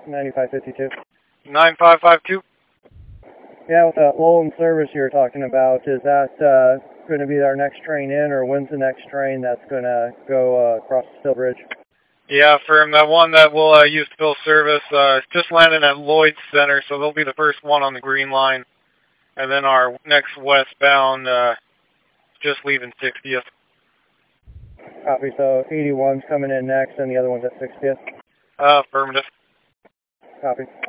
9552. 9552. Yeah, with that lull in service you were talking about, is that going to be our next train in, or when's the next train that's going to go across the Steel Bridge? Yeah, firm. That one that will use to fill service just landed at Lloyd Center, so they'll be the first one on the green line. And then our next westbound just leaving 60th. Copy, so 81's coming in next, and the other one's at 60th? Affirmative. Copy.